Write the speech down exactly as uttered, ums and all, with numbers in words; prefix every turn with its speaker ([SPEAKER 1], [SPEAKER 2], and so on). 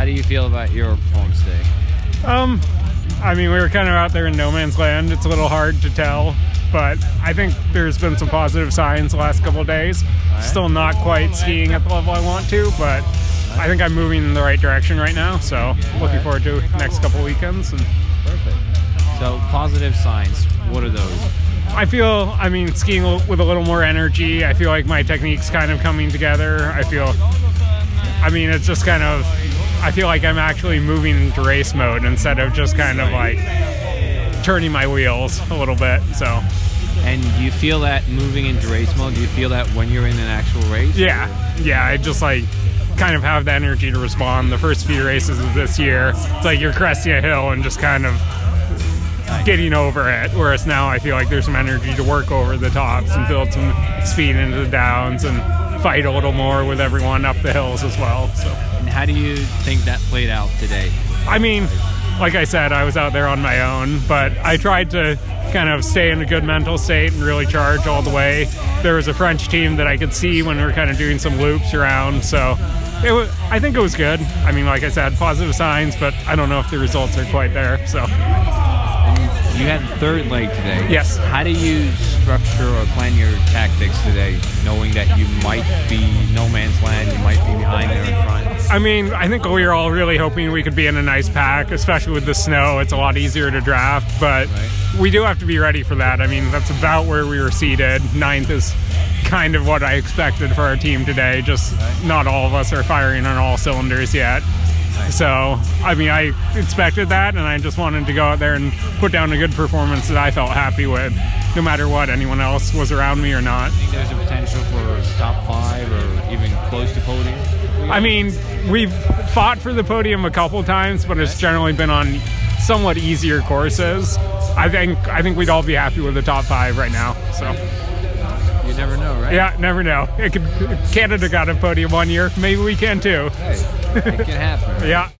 [SPEAKER 1] How do you feel about your performance today?
[SPEAKER 2] Um, I mean, we were kind of out there in no man's land. It's a little hard to tell, but I think there's been some positive signs the last couple of days.
[SPEAKER 1] Right.
[SPEAKER 2] Still not quite skiing at the level I want to, but I think I'm moving in the right direction right now, so looking
[SPEAKER 1] right.
[SPEAKER 2] forward to the next couple of weekends. And
[SPEAKER 1] Perfect. So, positive signs, what are those?
[SPEAKER 2] I feel, I mean, skiing with a little more energy. I feel like my technique's kind of coming together. I feel, I mean, it's just kind of, I feel like I'm actually moving into race mode instead of just kind of like turning my wheels a little bit, so.
[SPEAKER 1] And do you feel that moving into race mode? Do you feel that when you're in an actual race?
[SPEAKER 2] Yeah, yeah, I just like kind of have the energy to respond. The first few races of this year, it's like you're cresting a hill and just kind of getting over it, whereas now I feel like there's some energy to work over the tops and build some speed into the downs and fight a little more with everyone up the hills as well. So.
[SPEAKER 1] And how do you think that played out today?
[SPEAKER 2] I mean, like I said, I was out there on my own, but I tried to kind of stay in a good mental state and really charge all the way. There was a French team that I could see when we were kind of doing some loops around, so it was, I think it was good. I mean, like I said, positive signs, but I don't know if the results are quite there, so.
[SPEAKER 1] You had the third leg today.
[SPEAKER 2] Yes.
[SPEAKER 1] How do you structure or plan your tactics today, knowing that you might be no man's land, you might be behind there in front?
[SPEAKER 2] I mean, I think we were all really hoping we could be in a nice pack, especially with the snow. It's a lot easier to draft, but
[SPEAKER 1] right.
[SPEAKER 2] we do have to be ready for that. I mean, that's about where we were seated. Ninth is kind of what I expected for our team today. Just
[SPEAKER 1] right.
[SPEAKER 2] not all of us are firing on all cylinders yet. So, I mean, I expected that, and I just wanted to go out there and put down a good performance that I felt happy with, no matter what, anyone else was around me or not.
[SPEAKER 1] I think there's a potential for top five or even close to podium?
[SPEAKER 2] I mean, we've fought for the podium a couple times, but it's generally been on somewhat easier courses. I think I think we'd all be happy with the top five right now. So.
[SPEAKER 1] You never know, right?
[SPEAKER 2] Yeah, never know. It could, Canada got a podium one year. Maybe we can too.
[SPEAKER 1] Hey, it can happen. Right?
[SPEAKER 2] Yeah.